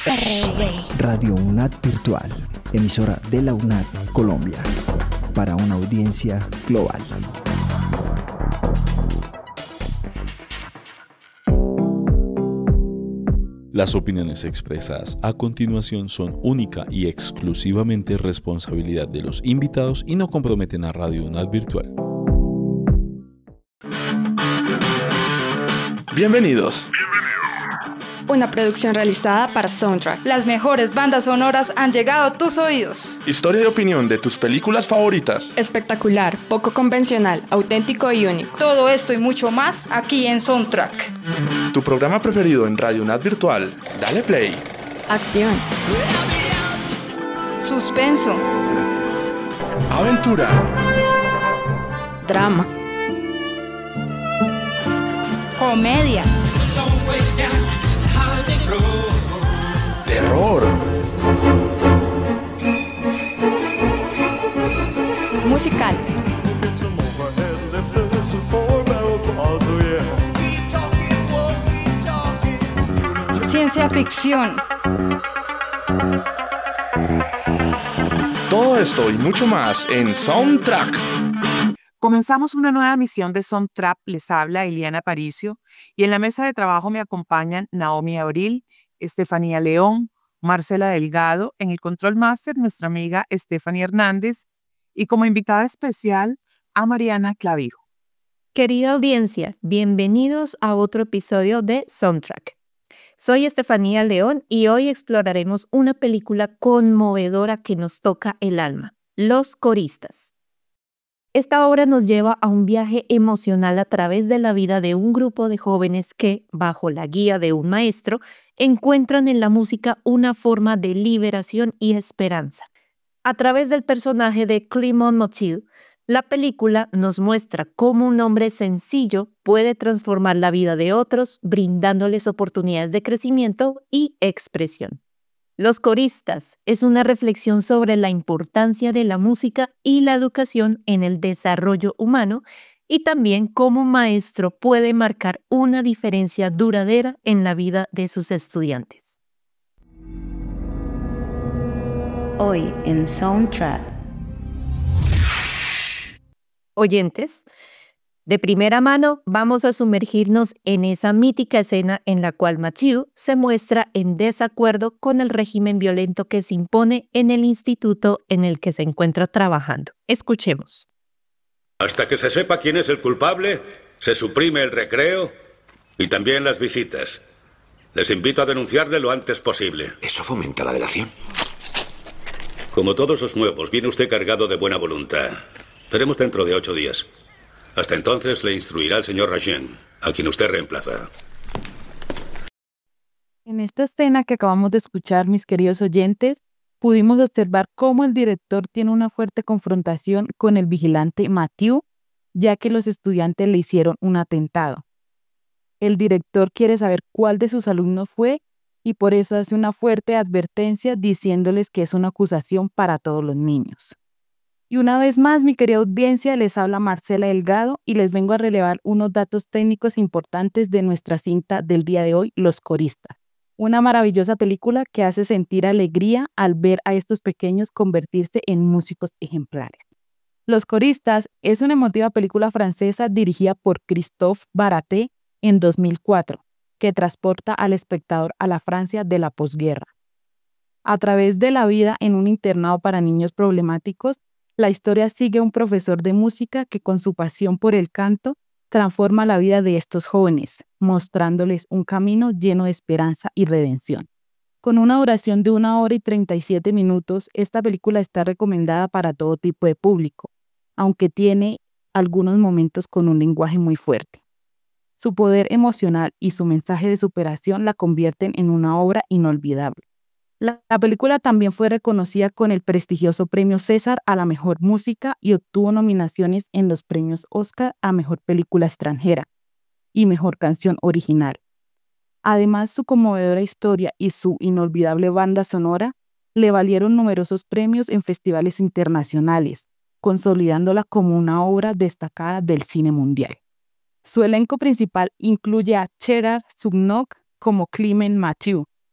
Radio UNAD Virtual, emisora de la UNAD Colombia, para una audiencia global. Las opiniones expresadas a continuación son única y exclusivamente responsabilidad de los invitados y no comprometen a Radio UNAD Virtual. Bienvenidos. Una producción realizada para Soundtrack. Las mejores bandas sonoras han llegado a tus oídos. Historia y opinión de tus películas favoritas. Espectacular, poco convencional, auténtico y único. Todo esto y mucho más aquí en Soundtrack. Tu programa preferido en Radio UNAD Virtual. Dale play. Acción. Suspenso. Aventura. Drama. Comedia. Terror. Musical. Ciencia ficción. Todo esto y mucho más en Soundtrack. Comenzamos una nueva emisión de Soundtrack. Les habla Eliana Aparicio y en la mesa de trabajo me acompañan Naomi Abril, Estefanía León, Marcela Delgado, en el Control Master nuestra amiga Stephanie Hernández y como invitada especial a Mariana Clavijo. Querida audiencia, bienvenidos a otro episodio de Soundtrack. Soy Estefanía León y hoy exploraremos una película conmovedora que nos toca el alma, Los Coristas. Esta obra nos lleva a un viaje emocional a través de la vida de un grupo de jóvenes que, bajo la guía de un maestro, encuentran en la música una forma de liberación y esperanza. A través del personaje de Clement Mathieu, la película nos muestra cómo un hombre sencillo puede transformar la vida de otros, brindándoles oportunidades de crecimiento y expresión. Los Coristas es una reflexión sobre la importancia de la música y la educación en el desarrollo humano y también cómo un maestro puede marcar una diferencia duradera en la vida de sus estudiantes. Hoy en Soundtrack. Oyentes, de primera mano vamos a sumergirnos en esa mítica escena en la cual Mathieu se muestra en desacuerdo con el régimen violento que se impone en el instituto en el que se encuentra trabajando. Escuchemos. Hasta que se sepa quién es el culpable, se suprime el recreo y también las visitas. Les invito a denunciarle lo antes posible. Eso fomenta la delación. Como todos los nuevos, viene usted cargado de buena voluntad. Veremos dentro de 8 días. Hasta entonces le instruirá el señor Rajen, a quien usted reemplaza. En esta escena que acabamos de escuchar, mis queridos oyentes, pudimos observar cómo el director tiene una fuerte confrontación con el vigilante Mathieu, ya que los estudiantes le hicieron un atentado. El director quiere saber cuál de sus alumnos fue y por eso hace una fuerte advertencia diciéndoles que es una acusación para todos los niños. Y una vez más, mi querida audiencia, les habla Marcela Delgado y les vengo a relevar unos datos técnicos importantes de nuestra cinta del día de hoy, Los Coristas. Una maravillosa película que hace sentir alegría al ver a estos pequeños convertirse en músicos ejemplares. Los Coristas es una emotiva película francesa dirigida por Christophe Baraté en 2004, que transporta al espectador a la Francia de la posguerra. A través de la vida en un internado para niños problemáticos, la historia sigue a un profesor de música que con su pasión por el canto transforma la vida de estos jóvenes, mostrándoles un camino lleno de esperanza y redención. Con una duración de 1 hora y 37 minutos, esta película está recomendada para todo tipo de público, aunque tiene algunos momentos con un lenguaje muy fuerte. Su poder emocional y su mensaje de superación la convierten en una obra inolvidable. La película también fue reconocida con el prestigioso premio César a la mejor música y obtuvo nominaciones en los premios Oscar a mejor película extranjera y mejor canción original. Además, su conmovedora historia y su inolvidable banda sonora le valieron numerosos premios en festivales internacionales, consolidándola como una obra destacada del cine mundial. Su elenco principal incluye a Gerard Sumnock como Clement Mathieu,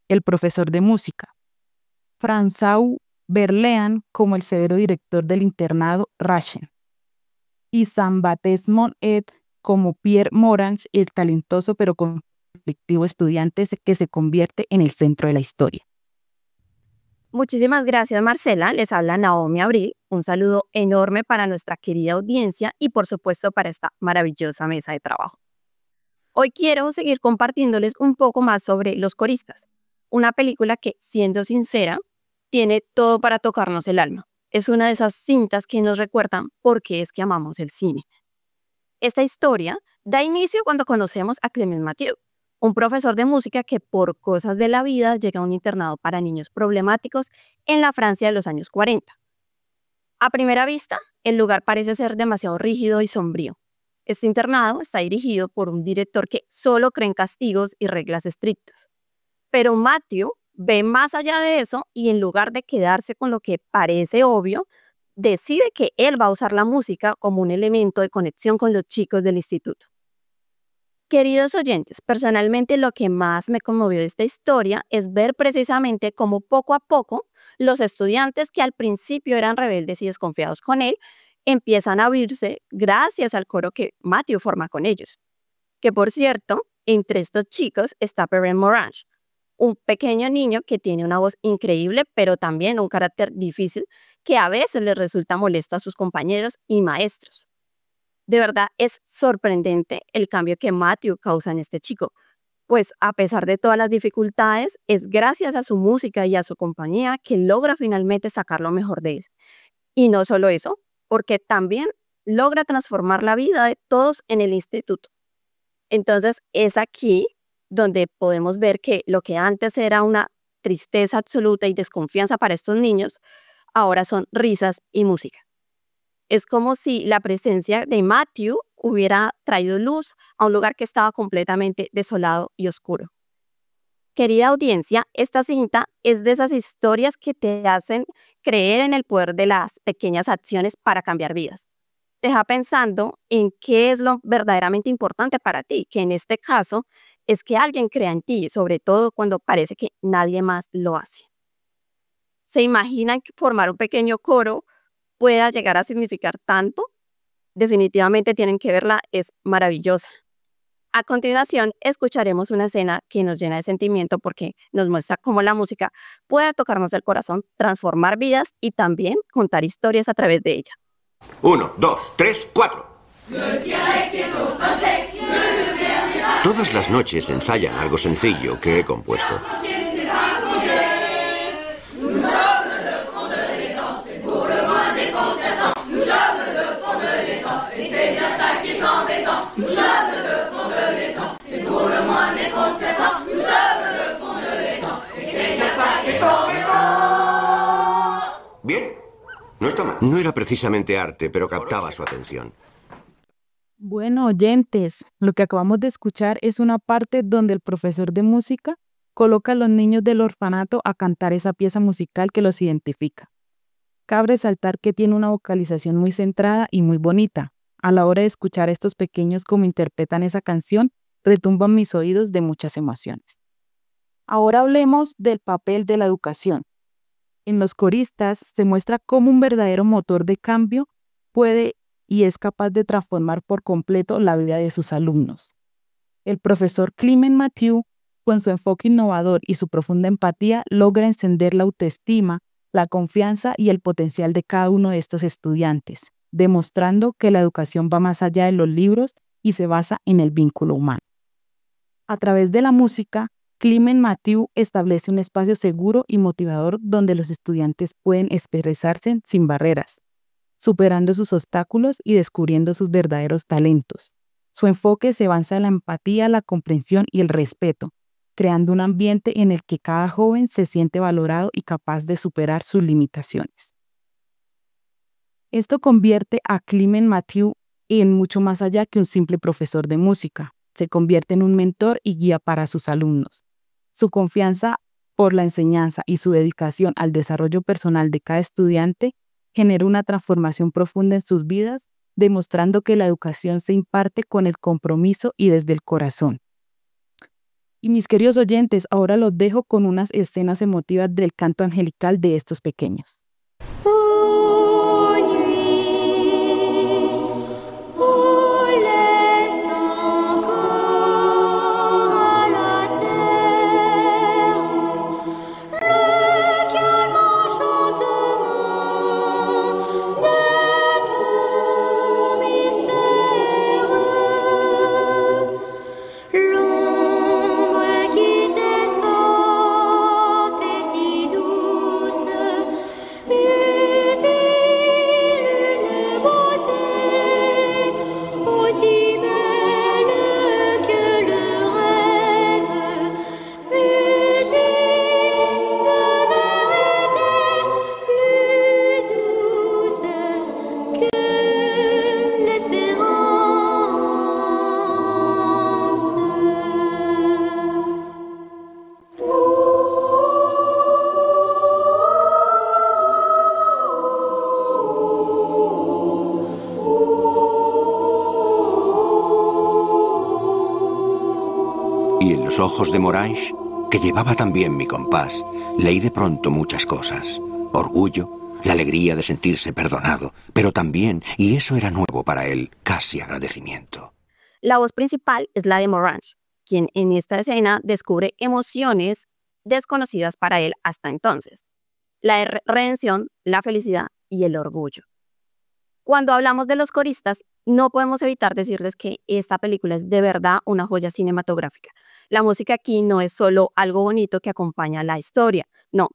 el profesor de música, François Berléand como el severo director del internado Rachen, y Jean-Baptiste Monnet como Pierre Morans, el talentoso pero conflictivo estudiante que se convierte en el centro de la historia. Muchísimas gracias, Marcela. Les habla Naomi Abril. Un saludo enorme para nuestra querida audiencia y, por supuesto, para esta maravillosa mesa de trabajo. Hoy quiero seguir compartiéndoles un poco más sobre Los Coristas, una película que, siendo sincera, tiene todo para tocarnos el alma. Es una de esas cintas que nos recuerdan por qué es que amamos el cine. Esta historia da inicio cuando conocemos a Clement Mathieu, un profesor de música que por cosas de la vida llega a un internado para niños problemáticos en la Francia de los años 40. A primera vista, el lugar parece ser demasiado rígido y sombrío. Este internado está dirigido por un director que solo cree en castigos y reglas estrictas. Pero Mathieu ve más allá de eso y en lugar de quedarse con lo que parece obvio, decide que él va a usar la música como un elemento de conexión con los chicos del instituto. Queridos oyentes, personalmente lo que más me conmovió de esta historia es ver precisamente cómo poco a poco los estudiantes que al principio eran rebeldes y desconfiados con él empiezan a abrirse gracias al coro que Mathieu forma con ellos. Que por cierto, entre estos chicos está Pierre Morans, un pequeño niño que tiene una voz increíble pero también un carácter difícil que a veces le resulta molesto a sus compañeros y maestros. De verdad es sorprendente el cambio que Mathieu causa en este chico, pues a pesar de todas las dificultades, es gracias a su música y a su compañía que logra finalmente sacar lo mejor de él. Y no solo eso, porque también logra transformar la vida de todos en el instituto. Entonces es aquí donde podemos ver que lo que antes era una tristeza absoluta y desconfianza para estos niños, ahora son risas y música. Es como si la presencia de Mathieu hubiera traído luz a un lugar que estaba completamente desolado y oscuro. Querida audiencia, esta cinta es de esas historias que te hacen creer en el poder de las pequeñas acciones para cambiar vidas. Te deja pensando en qué es lo verdaderamente importante para ti, que en este caso es que alguien crea en ti, sobre todo cuando parece que nadie más lo hace. ¿Se imaginan que formar un pequeño coro pueda llegar a significar tanto? Definitivamente tienen que verla, es maravillosa. A continuación, escucharemos una escena que nos llena de sentimiento porque nos muestra cómo la música puede tocarnos el corazón, transformar vidas y también contar historias a través de ella. 1, 2, 3, 4. Todas las noches ensayan algo sencillo que he compuesto. Bien, no está mal. No era precisamente arte, pero captaba su atención. Bueno, oyentes, lo que acabamos de escuchar es una parte donde el profesor de música coloca a los niños del orfanato a cantar esa pieza musical que los identifica. Cabe resaltar que tiene una vocalización muy centrada y muy bonita. A la hora de escuchar a estos pequeños cómo interpretan esa canción, retumban mis oídos de muchas emociones. Ahora hablemos del papel de la educación. En Los Coristas se muestra cómo un verdadero motor de cambio puede y es capaz de transformar por completo la vida de sus alumnos. El profesor Clement Mathieu, con su enfoque innovador y su profunda empatía, logra encender la autoestima, la confianza y el potencial de cada uno de estos estudiantes, demostrando que la educación va más allá de los libros y se basa en el vínculo humano. A través de la música, Clement Mathieu establece un espacio seguro y motivador donde los estudiantes pueden expresarse sin barreras, superando sus obstáculos y descubriendo sus verdaderos talentos. Su enfoque se basa en la empatía, la comprensión y el respeto, creando un ambiente en el que cada joven se siente valorado y capaz de superar sus limitaciones. Esto convierte a Clement Mathieu en mucho más allá que un simple profesor de música. Se convierte en un mentor y guía para sus alumnos. Su confianza por la enseñanza y su dedicación al desarrollo personal de cada estudiante genera una transformación profunda en sus vidas, demostrando que la educación se imparte con el compromiso y desde el corazón. Y mis queridos oyentes, ahora los dejo con unas escenas emotivas del canto angelical de estos pequeños. Y en los ojos de Morange, que llevaba también mi compás, leí de pronto muchas cosas. Orgullo, la alegría de sentirse perdonado, pero también, y eso era nuevo para él, casi agradecimiento. La voz principal es la de Morange, quien en esta escena descubre emociones desconocidas para él hasta entonces. La redención, la felicidad y el orgullo. Cuando hablamos de los coristas, no podemos evitar decirles que esta película es de verdad una joya cinematográfica. La música aquí no es solo algo bonito que acompaña la historia, no.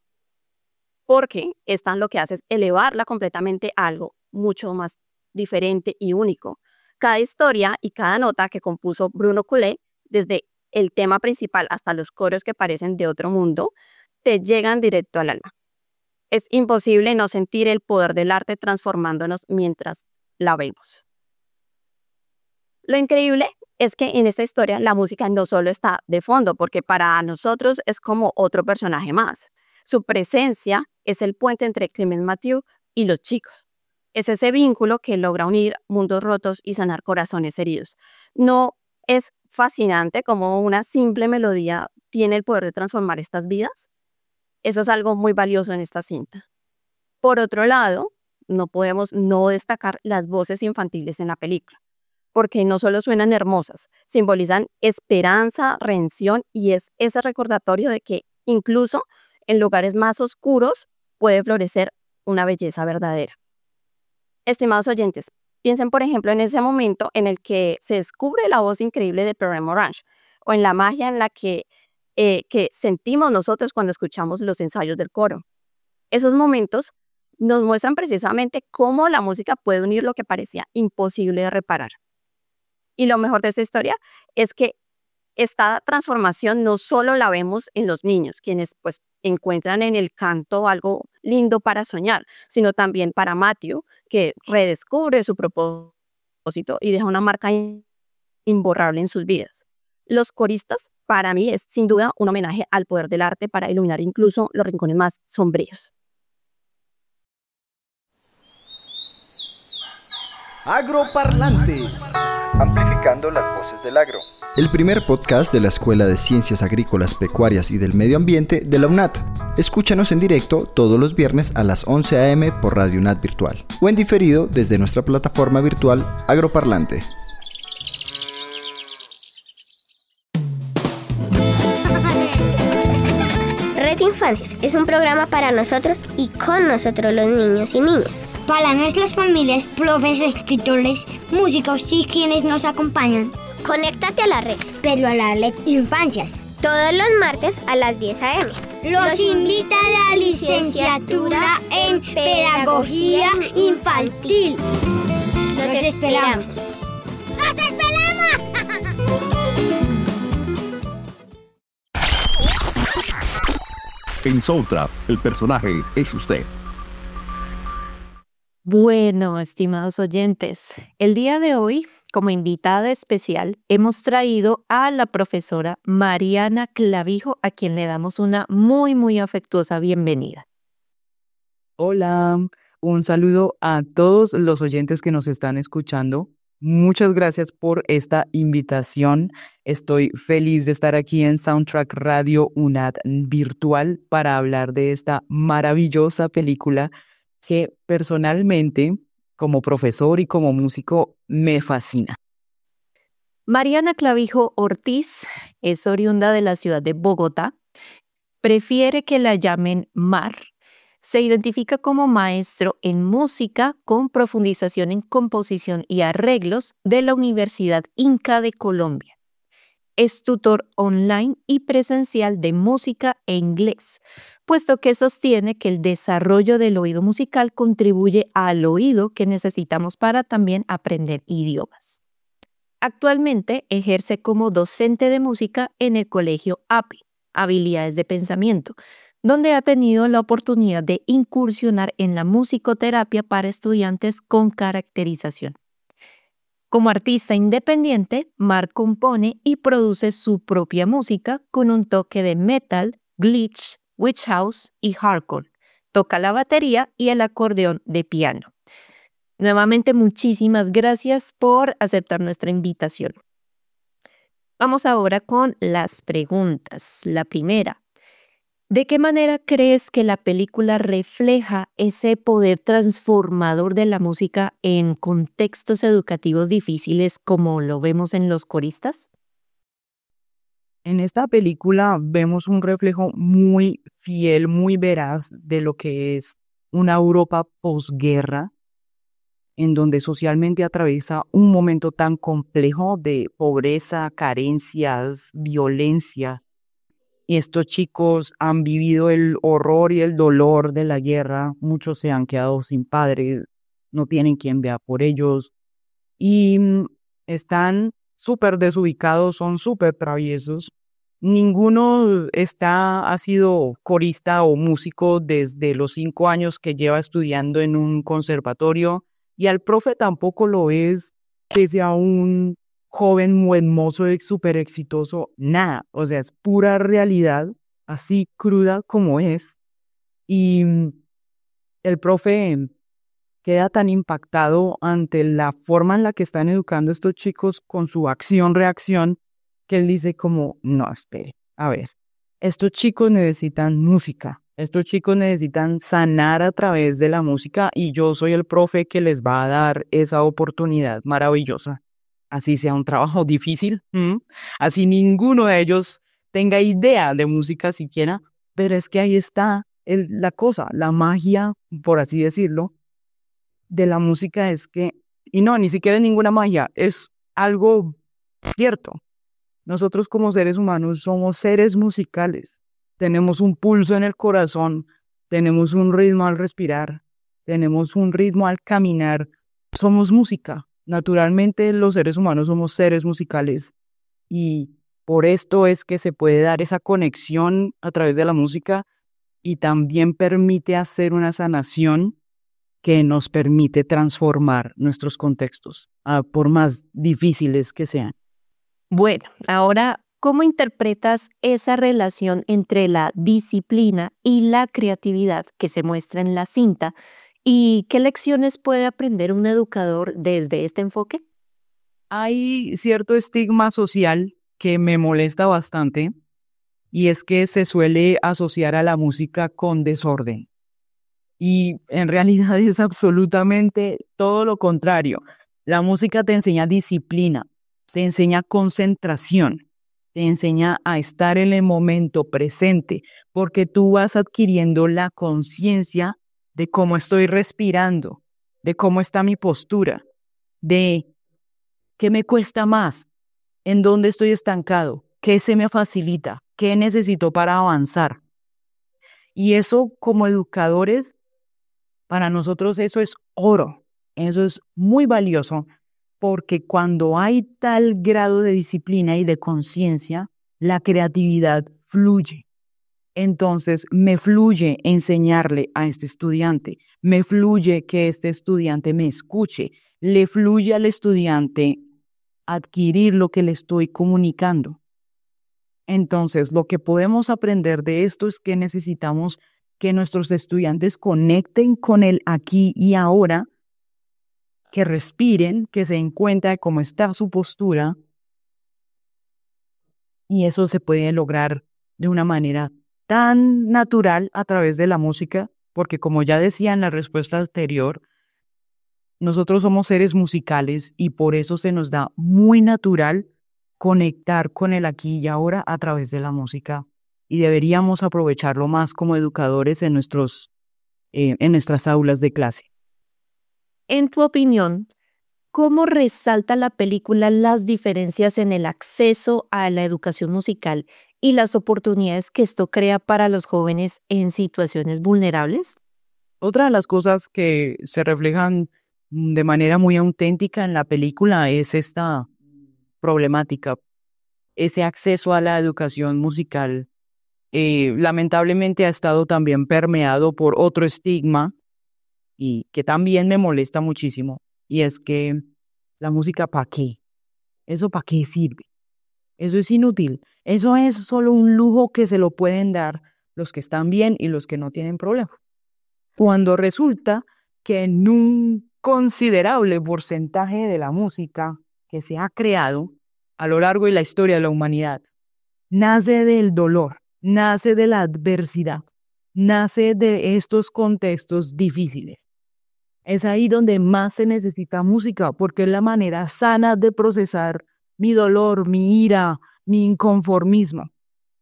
Porque esta lo que hace es elevarla completamente a algo mucho más diferente y único. Cada historia y cada nota que compuso Bruno Coulet, desde el tema principal hasta los coros que parecen de otro mundo, te llegan directo al alma. Es imposible no sentir el poder del arte transformándonos mientras la vemos. Lo increíble es que en esta historia la música no solo está de fondo, porque para nosotros es como otro personaje más. Su presencia es el puente entre Clement Mathieu y los chicos. Es ese vínculo que logra unir mundos rotos y sanar corazones heridos. ¿No es fascinante cómo una simple melodía tiene el poder de transformar estas vidas? Eso es algo muy valioso en esta cinta. Por otro lado, no podemos no destacar las voces infantiles en la película, porque no solo suenan hermosas, simbolizan esperanza, redención y es ese recordatorio de que incluso en lugares más oscuros puede florecer una belleza verdadera. Estimados oyentes, piensen por ejemplo en ese momento en el que se descubre la voz increíble de Perrin Morange o en la magia en la que sentimos nosotros cuando escuchamos los ensayos del coro. Esos momentos nos muestran precisamente cómo la música puede unir lo que parecía imposible de reparar. Y lo mejor de esta historia es que esta transformación no solo la vemos en los niños, quienes pues encuentran en el canto algo lindo para soñar, sino también para Matthew, que redescubre su propósito y deja una marca imborrable en sus vidas. Los coristas, para mí, es sin duda un homenaje al poder del arte para iluminar incluso los rincones más sombríos. Agroparlante. Amplificando las voces del agro. El primer podcast de la Escuela de Ciencias Agrícolas, Pecuarias y del Medio Ambiente de la UNAT. Escúchanos en directo todos los viernes a las 11 a.m. por Radio UNAT Virtual o en diferido desde nuestra plataforma virtual Agroparlante. Red Infancias es un programa para nosotros y con nosotros los niños y niñas. Para nuestras familias, profes, escritores, músicos y quienes nos acompañan. Conéctate a la red. Pero a la Red Infancias. Todos los martes a las 10 a.m. Los invita a la licenciatura en Pedagogía Infantil. Los esperamos. ¡Los esperamos! En Soundtrap, el personaje es usted. Bueno, estimados oyentes, el día de hoy, como invitada especial, hemos traído a la profesora Mariana Clavijo, a quien le damos una muy afectuosa bienvenida. Hola, un saludo a todos los oyentes que nos están escuchando. Muchas gracias por esta invitación. Estoy feliz de estar aquí en Soundtrack Radio UNAD Virtual para hablar de esta maravillosa película que personalmente, como profesor y como músico, me fascina. Mariana Clavijo Ortiz es oriunda de la ciudad de Bogotá. Prefiere que la llamen Mar. Se identifica como maestro en música con profundización en composición y arreglos de la Universidad Inca de Colombia. Es tutor online y presencial de música e inglés, puesto que sostiene que el desarrollo del oído musical contribuye al oído que necesitamos para también aprender idiomas. Actualmente ejerce como docente de música en el colegio API, Habilidades de Pensamiento, donde ha tenido la oportunidad de incursionar en la musicoterapia para estudiantes con caracterización. Como artista independiente, Mar compone y produce su propia música con un toque de metal, glitch, witch house y hardcore. Toca la batería y el acordeón de piano. Nuevamente, muchísimas gracias por aceptar nuestra invitación. Vamos ahora con las preguntas. La primera. ¿De qué manera crees que la película refleja ese poder transformador de la música en contextos educativos difíciles como lo vemos en Los Coristas? En esta película vemos un reflejo muy fiel, muy veraz de lo que es una Europa posguerra, en donde socialmente atraviesa un momento tan complejo de pobreza, carencias, violencia. Y estos chicos han vivido el horror y el dolor de la guerra. Muchos se han quedado sin padres, no tienen quien vea por ellos. Y están súper desubicados, son súper traviesos. Ninguno ha sido corista o músico desde los 5 años que lleva estudiando en un conservatorio. Y al profe tampoco lo es, pese a un joven muy hermoso y súper exitoso, nada, o sea, es pura realidad, así cruda como es. Y el profe queda tan impactado ante la forma en la que están educando a estos chicos con su acción-reacción, que él dice como, no, espere, a ver, estos chicos necesitan música, estos chicos necesitan sanar a través de la música y yo soy el profe que les va a dar esa oportunidad maravillosa. Así sea un trabajo difícil, así ninguno de ellos tenga idea de música siquiera, pero es que ahí está la cosa, la magia, por así decirlo, de la música es que, y no, ni siquiera es ninguna magia, es algo cierto. Nosotros como seres humanos somos seres musicales, tenemos un pulso en el corazón, tenemos un ritmo al respirar, tenemos un ritmo al caminar, somos música. Naturalmente los seres humanos somos seres musicales y por esto es que se puede dar esa conexión a través de la música y también permite hacer una sanación que nos permite transformar nuestros contextos, por más difíciles que sean. Bueno, ahora, ¿cómo interpretas esa relación entre la disciplina y la creatividad que se muestra en la cinta? ¿Y qué lecciones puede aprender un educador desde este enfoque? Hay cierto estigma social que me molesta bastante y es que se suele asociar a la música con desorden. Y en realidad es absolutamente todo lo contrario. La música te enseña disciplina, te enseña concentración, te enseña a estar en el momento presente porque tú vas adquiriendo la conciencia de cómo estoy respirando, de cómo está mi postura, de qué me cuesta más, en dónde estoy estancado, qué se me facilita, qué necesito para avanzar. Y eso como educadores, para nosotros eso es oro, eso es muy valioso, porque cuando hay tal grado de disciplina y de conciencia, la creatividad fluye. Entonces, me fluye enseñarle a este estudiante, me fluye que este estudiante me escuche, le fluye al estudiante adquirir lo que le estoy comunicando. Entonces, lo que podemos aprender de esto es que necesitamos que nuestros estudiantes conecten con el aquí y ahora que respiren, que se den cuenta de cómo está su postura. Y eso se puede lograr de una manera tan natural a través de la música, porque como ya decía en la respuesta anterior, nosotros somos seres musicales y por eso se nos da muy natural conectar con el aquí y ahora a través de la música. Y deberíamos aprovecharlo más como educadores en nuestras aulas de clase. En tu opinión, ¿cómo resalta la película las diferencias en el acceso a la educación musical y las oportunidades que esto crea para los jóvenes en situaciones vulnerables? Otra de las cosas que se reflejan de manera muy auténtica en la película es esta problemática, ese acceso a la educación musical. Lamentablemente ha estado también permeado por otro estigma y que también me molesta muchísimo, y es que la música ¿para qué? ¿Eso para qué sirve? Eso es inútil. Eso es solo un lujo que se lo pueden dar los que están bien y los que no tienen problema. Cuando resulta que en un considerable porcentaje de la música que se ha creado a lo largo de la historia de la humanidad nace del dolor, nace de la adversidad, nace de estos contextos difíciles. Es ahí donde más se necesita música, porque es la manera sana de procesar mi dolor, mi ira, mi inconformismo.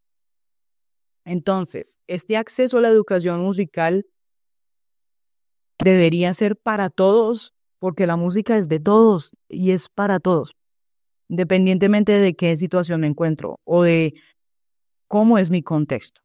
Entonces, este acceso a la educación musical debería ser para todos, porque la música es de todos y es para todos, independientemente de qué situación me encuentro o de cómo es mi contexto.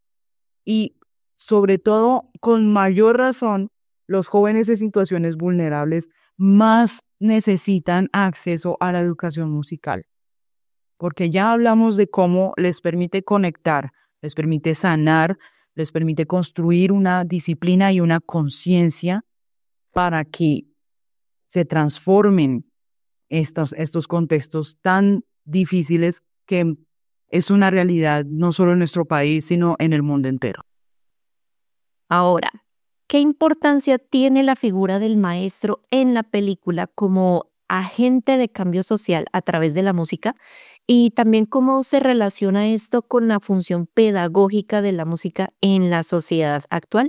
Y sobre todo, con mayor razón, los jóvenes en situaciones vulnerables más necesitan acceso a la educación musical, porque ya hablamos de cómo les permite conectar, les permite sanar, les permite construir una disciplina y una conciencia para que se transformen estos contextos tan difíciles que es una realidad no solo en nuestro país, sino en el mundo entero. Ahora, ¿qué importancia tiene la figura del maestro en la película como agente de cambio social a través de la música? Y también cómo se relaciona esto con la función pedagógica de la música en la sociedad actual.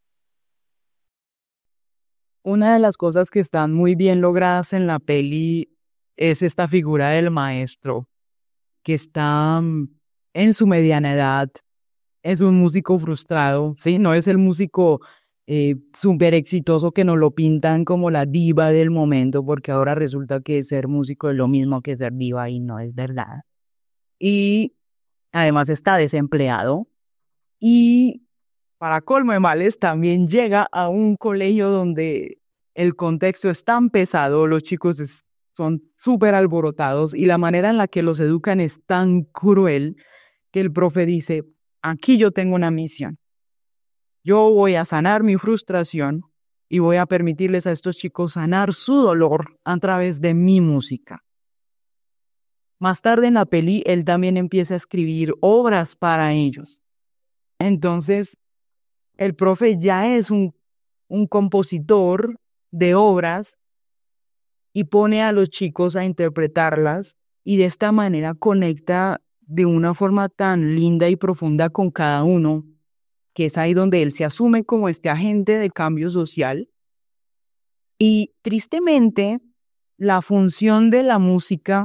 Una de las cosas que están muy bien logradas en la peli es esta figura del maestro, que está en su mediana edad, es un músico frustrado, ¿sí? No es el músico súper exitoso que nos lo pintan como la diva del momento, porque ahora resulta que ser músico es lo mismo que ser diva y no es verdad. Y además está desempleado y para colmo de males también llega a un colegio donde el contexto es tan pesado, los chicos son súper alborotados y la manera en la que los educan es tan cruel que el profe dice, aquí yo tengo una misión. Yo voy a sanar mi frustración y voy a permitirles a estos chicos sanar su dolor a través de mi música. Más tarde en la peli, él también empieza a escribir obras para ellos. Entonces, el profe ya es un compositor de obras y pone a los chicos a interpretarlas y de esta manera conecta de una forma tan linda y profunda con cada uno, que es ahí donde él se asume como este agente de cambio social. Y tristemente, la función de la música,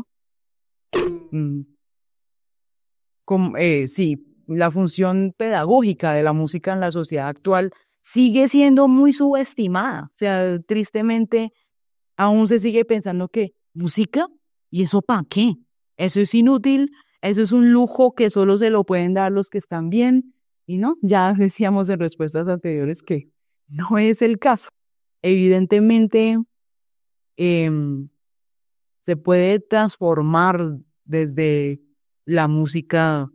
la función pedagógica de la música en la sociedad actual sigue siendo muy subestimada. O sea, tristemente, aún se sigue pensando que música, ¿y eso para qué? Eso es inútil, eso es un lujo que solo se lo pueden dar los que están bien. Y no, ya decíamos en respuestas anteriores que no es el caso. Evidentemente, se puede transformar desde la música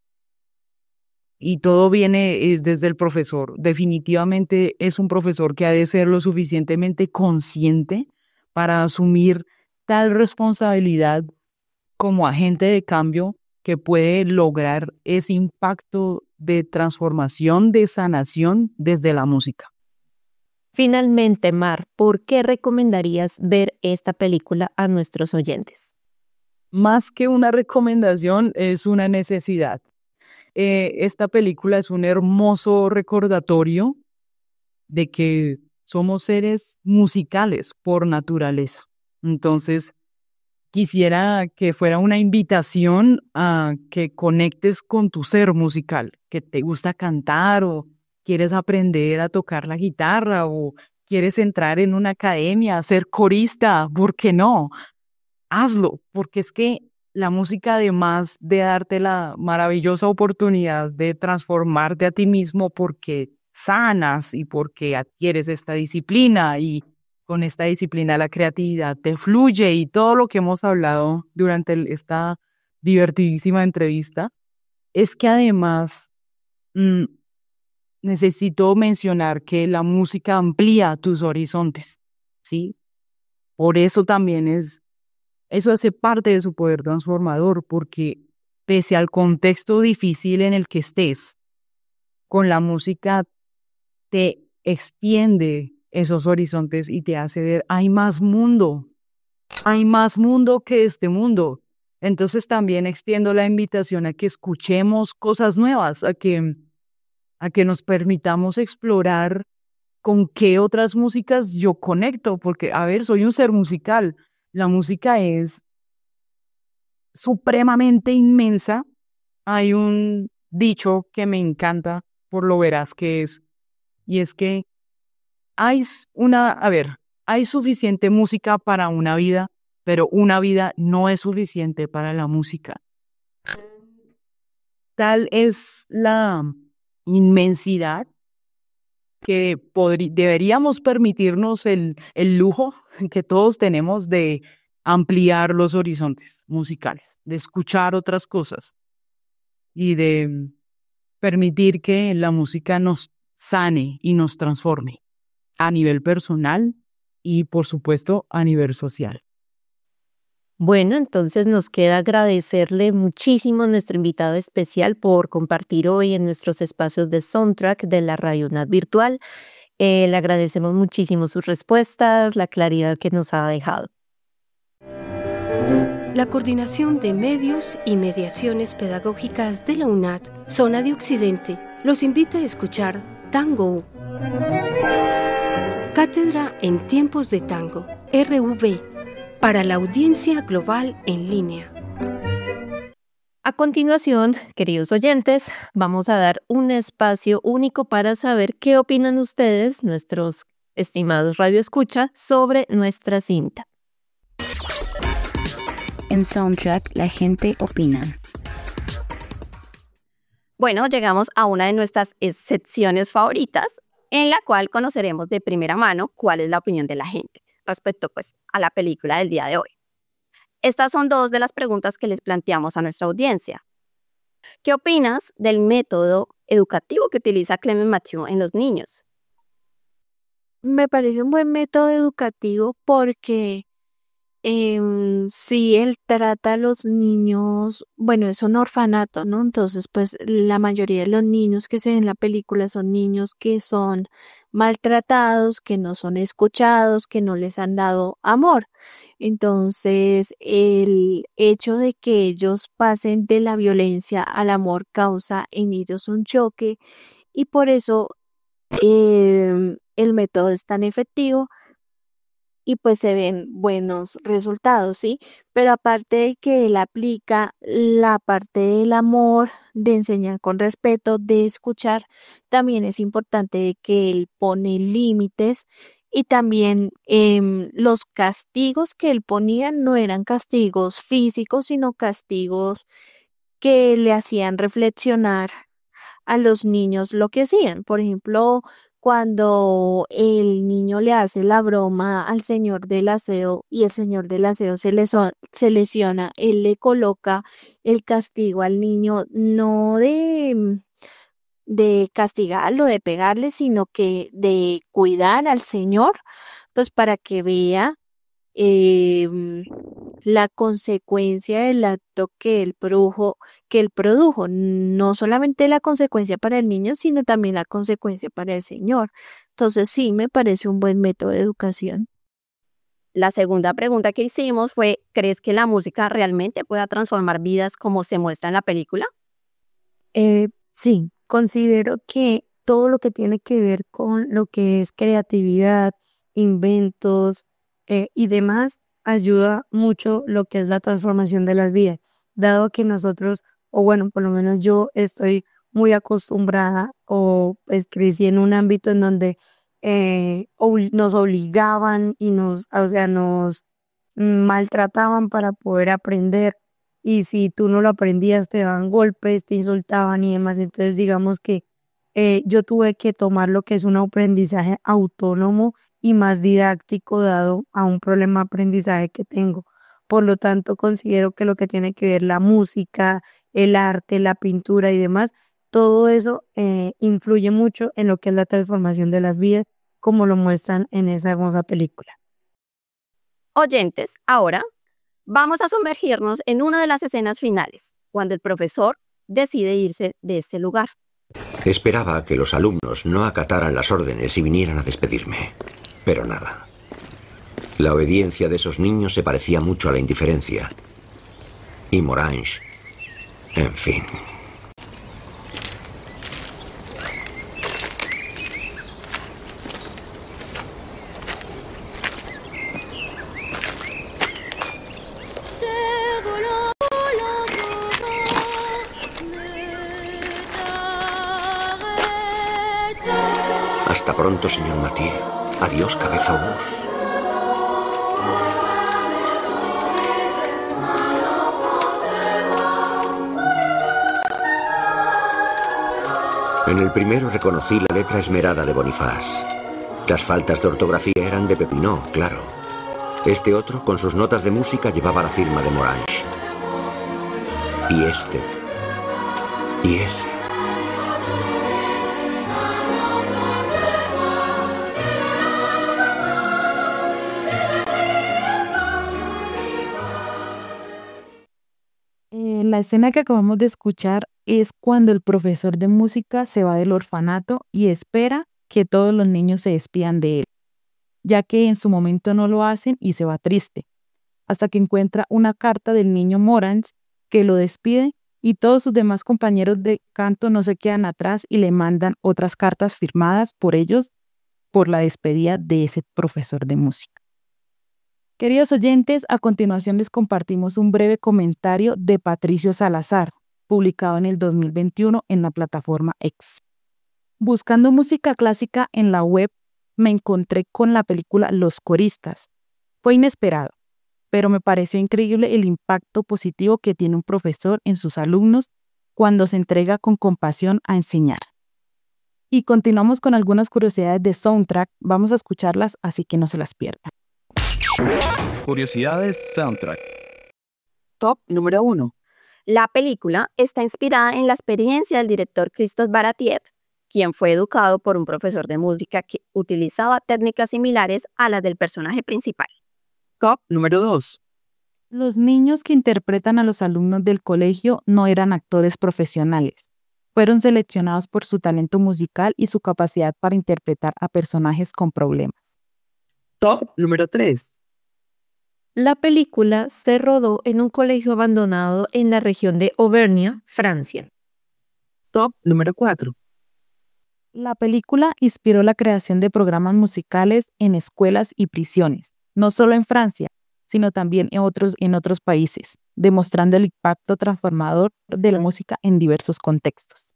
y todo viene desde el profesor. Definitivamente es un profesor que ha de ser lo suficientemente consciente para asumir tal responsabilidad como agente de cambio que puede lograr ese impacto de transformación, de sanación desde la música. Finalmente, Mar, ¿por qué recomendarías ver esta película a nuestros oyentes? Más que una recomendación, es una necesidad. Esta película es un hermoso recordatorio de que somos seres musicales por naturaleza. Entonces, quisiera que fuera una invitación a que conectes con tu ser musical, que te gusta cantar o quieres aprender a tocar la guitarra o quieres entrar en una academia, a ser corista, ¿por qué no? Hazlo, porque es que la música, además de darte la maravillosa oportunidad de transformarte a ti mismo porque sanas y porque adquieres esta disciplina y con esta disciplina la creatividad te fluye y todo lo que hemos hablado durante esta divertidísima entrevista, es que además necesito mencionar que la música amplía tus horizontes, ¿sí? Por eso también eso hace parte de su poder transformador, porque pese al contexto difícil en el que estés, con la música te extiende esos horizontes y te hace ver, hay más mundo que este mundo. Entonces también extiendo la invitación a que escuchemos cosas nuevas, a que nos permitamos explorar con qué otras músicas yo conecto, porque, a ver, soy un ser musical. La música es supremamente inmensa. Hay un dicho que me encanta por lo veraz que es, y es que hay suficiente música para una vida, pero una vida no es suficiente para la música. Tal es la inmensidad que deberíamos permitirnos el lujo que todos tenemos de ampliar los horizontes musicales, de escuchar otras cosas y de permitir que la música nos sane y nos transforme a nivel personal y, por supuesto, a nivel social. Bueno, entonces nos queda agradecerle muchísimo a nuestro invitado especial por compartir hoy en nuestros espacios de Soundtrack de la Radio UNAD Virtual. Le agradecemos muchísimo sus respuestas, la claridad que nos ha dejado. La Coordinación de Medios y Mediaciones Pedagógicas de la UNAD, Zona de Occidente, los invita a escuchar Tango. Cátedra en Tiempos de Tango, RV, para la audiencia global en línea. A continuación, queridos oyentes, vamos a dar un espacio único para saber qué opinan ustedes, nuestros estimados radioescucha, sobre nuestra cinta. En Soundtrack, la gente opina. Bueno, llegamos a una de nuestras secciones favoritas, en la cual conoceremos de primera mano cuál es la opinión de la gente respecto a la película del día de hoy. Estas son dos de las preguntas que les planteamos a nuestra audiencia. ¿Qué opinas del método educativo que utiliza Clement Mathieu en los niños? Me parece un buen método educativo porque si él trata a los niños, bueno, es un orfanato, ¿no? Entonces, pues la mayoría de los niños que se ven en la película son niños que son maltratados, que no son escuchados, que no les han dado amor. Entonces, el hecho de que ellos pasen de la violencia al amor causa en ellos un choque y por eso el método es tan efectivo. Y pues se ven buenos resultados, ¿sí? Pero aparte de que él aplica la parte del amor, de enseñar con respeto, de escuchar, también es importante de que él pone límites y también los castigos que él ponía no eran castigos físicos, sino castigos que le hacían reflexionar a los niños lo que hacían. Por ejemplo, cuando el niño le hace la broma al señor del aseo y el señor del aseo se lesiona, él le coloca el castigo al niño no de castigarlo, de pegarle, sino que de cuidar al señor, pues para que vea la consecuencia del acto que él produjo, no solamente la consecuencia para el niño, sino también la consecuencia para el señor. Entonces sí, me parece un buen método de educación. La segunda pregunta que hicimos fue, ¿crees que la música realmente pueda transformar vidas como se muestra en la película? Sí, considero que todo lo que tiene que ver con lo que es creatividad, inventos y demás, ayuda mucho lo que es la transformación de las vidas, dado que nosotros, o bueno, por lo menos yo estoy muy acostumbrada o pues crecí en un ámbito en donde nos obligaban y nos maltrataban para poder aprender, y si tú no lo aprendías te daban golpes, te insultaban y demás. Entonces digamos que yo tuve que tomar lo que es un aprendizaje autónomo y más didáctico dado a un problema de aprendizaje que tengo. Por lo tanto, considero que lo que tiene que ver la música, el arte, la pintura y demás, todo eso influye mucho en lo que es la transformación de las vidas, como lo muestran en esa hermosa película. Oyentes, ahora vamos a sumergirnos en una de las escenas finales, cuando el profesor decide irse de este lugar. Esperaba que los alumnos no acataran las órdenes y vinieran a despedirme, pero nada. La obediencia de esos niños se parecía mucho a la indiferencia. Y Morange, en fin. Hasta pronto, señor Mathieu. Adiós, cabeza Hus. En el primero reconocí la letra esmerada de Boniface. Las faltas de ortografía eran de Pepinot, claro. Este otro, con sus notas de música, llevaba la firma de Morange. Y este. Y ese. La escena que acabamos de escuchar es cuando el profesor de música se va del orfanato y espera que todos los niños se despidan de él, ya que en su momento no lo hacen y se va triste, hasta que encuentra una carta del niño Morange que lo despide y todos sus demás compañeros de canto no se quedan atrás y le mandan otras cartas firmadas por ellos por la despedida de ese profesor de música. Queridos oyentes, a continuación les compartimos un breve comentario de Patricio Salazar, publicado en el 2021 en la plataforma X. Buscando música clásica en la web, me encontré con la película Los Coristas. Fue inesperado, pero me pareció increíble el impacto positivo que tiene un profesor en sus alumnos cuando se entrega con compasión a enseñar. Y continuamos con algunas curiosidades de Soundtrack, vamos a escucharlas, así que no se las pierdan. Curiosidades Soundtrack. Top número 1. La película está inspirada en la experiencia del director Christophe Baratiev, quien fue educado por un profesor de música que utilizaba técnicas similares a las del personaje principal. Top número 2. Los niños que interpretan a los alumnos del colegio no eran actores profesionales. Fueron seleccionados por su talento musical y su capacidad para interpretar a personajes con problemas. Top número 3. La película se rodó en un colegio abandonado en la región de Auvernia, Francia. Top número 4. La película inspiró la creación de programas musicales en escuelas y prisiones, no solo en Francia, sino también en otros países, demostrando el impacto transformador de la música en diversos contextos.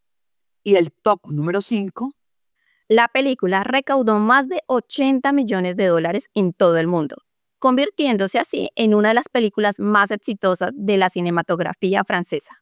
Y el top número 5. La película recaudó más de $80 millones en todo el mundo, convirtiéndose así en una de las películas más exitosas de la cinematografía francesa.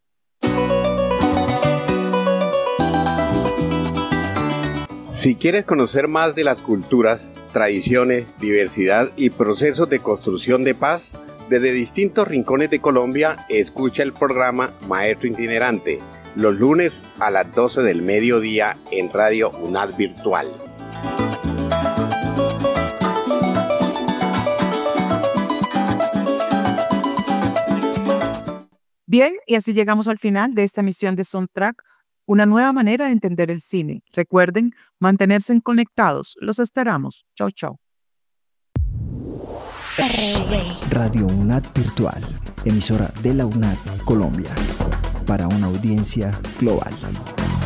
Si quieres conocer más de las culturas, tradiciones, diversidad y procesos de construcción de paz, desde distintos rincones de Colombia, escucha el programa Maestro Itinerante, los lunes a las 12 del mediodía en Radio UNAD Virtual. Bien, y así llegamos al final de esta emisión de Soundtrack, una nueva manera de entender el cine. Recuerden mantenerse conectados. Los esperamos. Chau, chau. Radio UNAD Virtual, emisora de la UNAD Colombia, para una audiencia global.